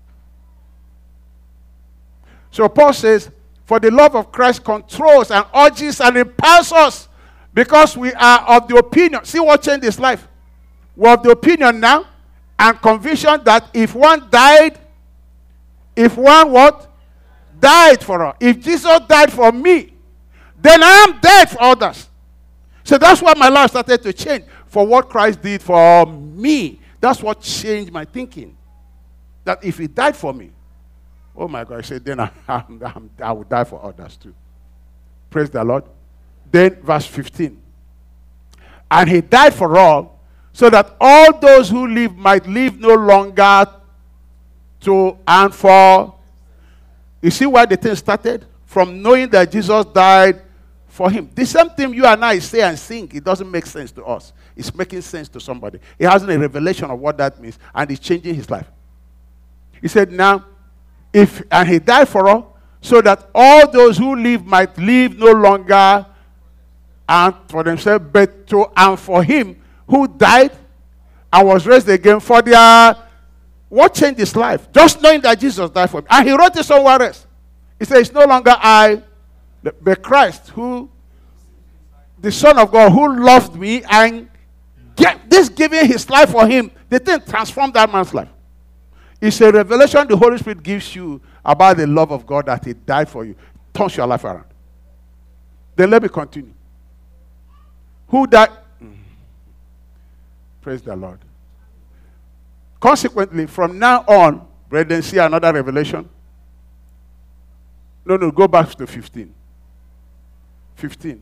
Speaker 1: So Paul says, for the love of Christ controls and urges and impels us because we are of the opinion. See what changed his life? We're of the opinion now and conviction that if one died, if one what? Died for us. If Jesus died for me, then I am dead for others. So that's why my life started to change for what Christ did for me. That's what changed my thinking. That if he died for me, oh my God, I said, then I will die for others too. Praise the Lord. Then verse 15. And he died for all, so that all those who live might live no longer to and for. You see why the thing started? From knowing that Jesus died for him. The same thing you and I say and sing, it doesn't make sense to us. It's making sense to somebody. He has a revelation of what that means, and it's changing his life. He said, now, and he died for all, so that all those who live might live no longer and for themselves, but to and for him who died and was raised again for their. What changed his life? Just knowing that Jesus died for him. And he wrote it somewhere else. He said, it's no longer I, but Christ, who, the Son of God, who loved me and giving his life for him, the thing transformed that man's life. It's a revelation the Holy Spirit gives you about the love of God that he died for you. Turns your life around. Then let me continue. Who died? Praise the Lord. Consequently, from now on, brethren, see another revelation. No, go back to 15. 15.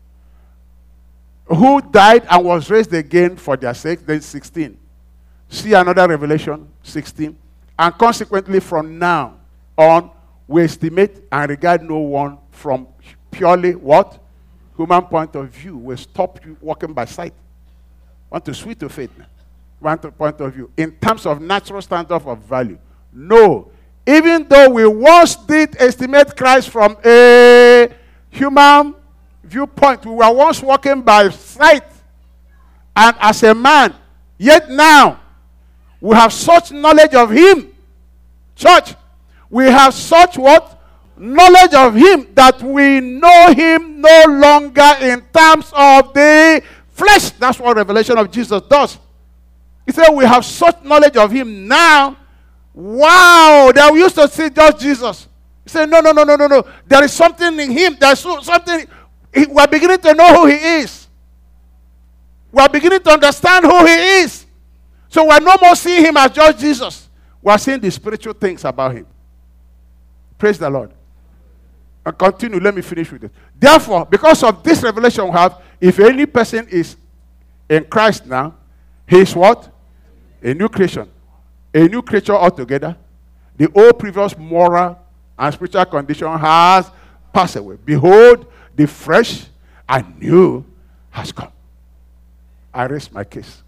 Speaker 1: Who died and was raised again for their sake. Then 16. See another revelation. 16. And consequently, from now on, we estimate and regard no one from purely what? Human point of view. We stop you walking by sight. Want to switch to faith now. One point of view. In terms of natural standard of value. No. Even though we once did estimate Christ from a human viewpoint, we were once walking by sight and as a man. Yet now, we have such knowledge of him. Church, we have such what? Knowledge of him that we know him no longer in terms of the flesh. That's what revelation of Jesus does. He said we have such knowledge of him now. Wow, that we used to see just Jesus. He said, no. There is something in him. There's something. We're beginning to know who he is. We're beginning to understand who he is. So we're no more seeing him as just Jesus. We're seeing the spiritual things about him. Praise the Lord. And continue. Let me finish with it. Therefore, because of this revelation we have, if any person is in Christ now, he is what? A new creation. A new creature altogether. The old previous moral and spiritual condition has passed away. Behold, the fresh and new has come. I raise my case.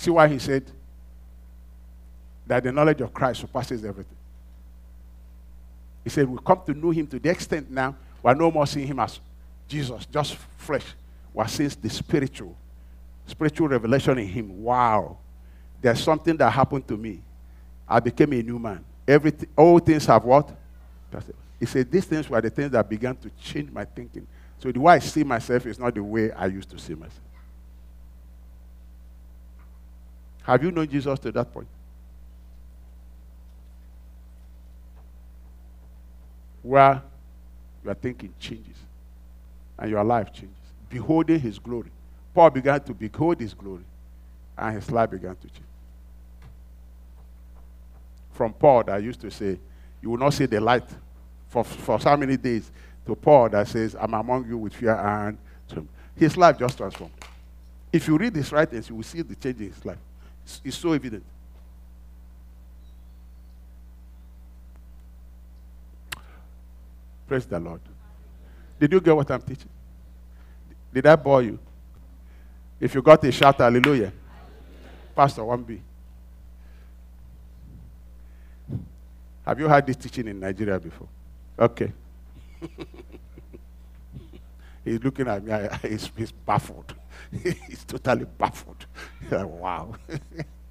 Speaker 1: see why he said that the knowledge of Christ surpasses everything? He said, we come to know him to the extent now, we're no more seeing him as Jesus, just flesh. We're seeing the spiritual revelation in him. Wow. There's something that happened to me. I became a new man. All things have what? He said, these things were the things that began to change my thinking. So the way I see myself is not the way I used to see myself. Have you known Jesus to that point? Where your thinking changes and your life changes. Beholding his glory. Paul began to behold his glory and his life began to change. From Paul that used to say, you will not see the light for so many days, to Paul that says, I'm among you with fear and trembling. His life just transformed. If you read his writings, you will see the change in his life. It's so evident. Praise the Lord. Did you get what I'm teaching? Did I bore you? If you got a shout, hallelujah. Pastor 1B. Have you heard this teaching in Nigeria before? Okay. He's looking at me. He's baffled. He's totally baffled. Wow.